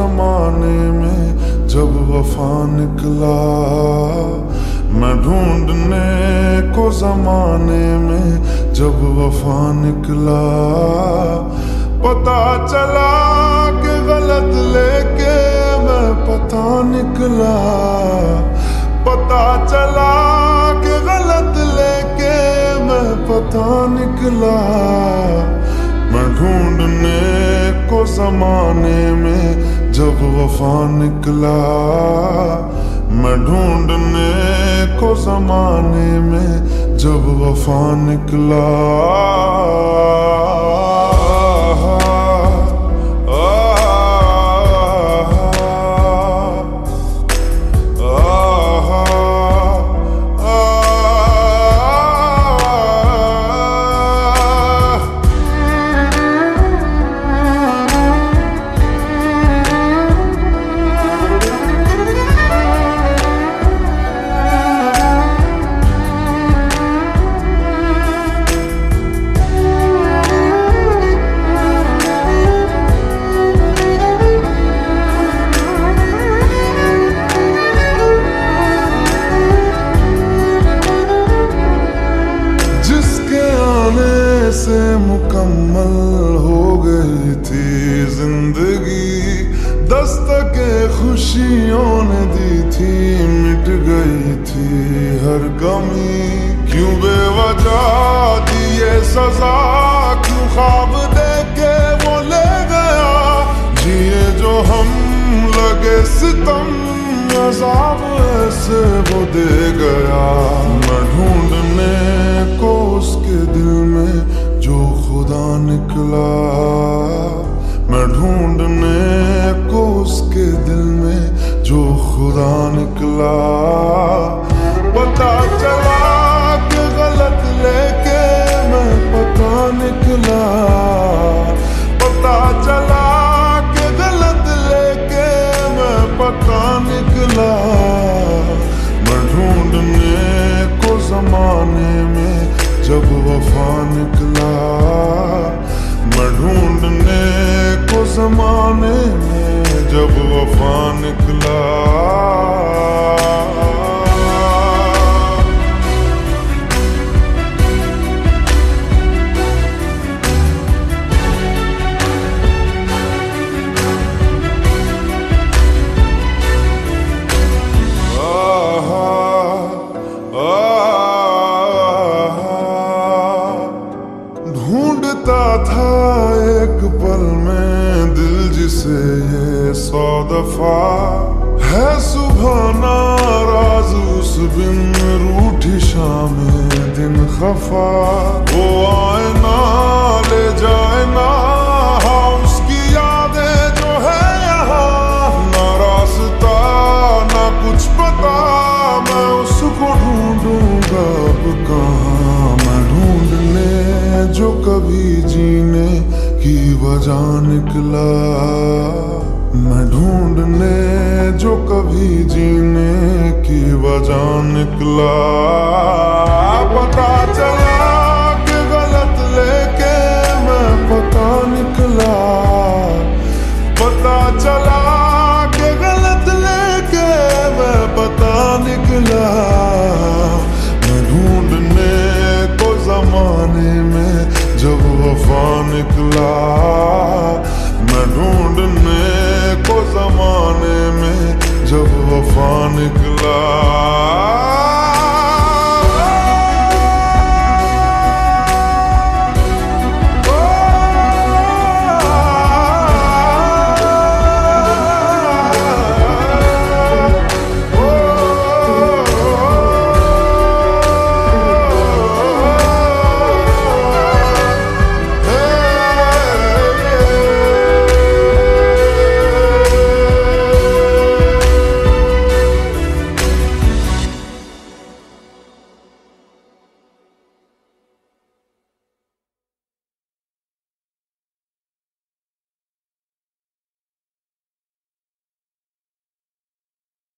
जमाने में जब वफा निकला, मैं ढूंढने को जमाने में जब वफा निकला। पता चला कि गलत लेके मैं पता निकला, पता चला कि गलत लेके मैं पता निकला। मैं ढूंढने को जमाने में जब वफा निकला, मैं ढूंढने को जमाने में जब वफा निकला। से मुकम्मल हो गई थी जिंदगी, दस्तके खुशियों ने दी थी, मिट गई थी हर कमी। क्यों बेवजह दी ये सजा, क्यों ख्वाब देके वो ले गया, जिए जो हम लगे सितम, अज़ाब ऐसे वो दे गया। मैं ढूंढने को उसके दिल में जो खुदा निकला, मैं ढूंढने को उसके दिल में जो खुदा निकला। पता चला कि गलत लेके मैं पता निकला, पता चला कि गलत लेके मैं पता निकला। मैं ढूंढने को जमाने में जब वफा निकला, मैं ढूंढने को जमाने में जब वफा निकला। ढूंढता था एक पल में दिल जिसे ये 100 दफा, है सुबह नाराज उस बिन रूठी शाम दिन खफा। वो आए ना ले जाए ना, हाँ उसकी यादें जो है यहाँ, ना रास्ता ना कुछ पता, मैं उसको ढूंढूंगा अब कहाँ। मैं ढूंढने जो कभी जीने की वजह निकला, मैं ढूंढने जो कभी जीने की वजह निकला। पता चला कि गलत लेके मैं पता निकला, पता चला कि गलत लेके मैं पता निकला। मैं ढूंढने को जमाने में जब वफा निकला, मैं ढूंढने को जमाने में जब वफा निकला।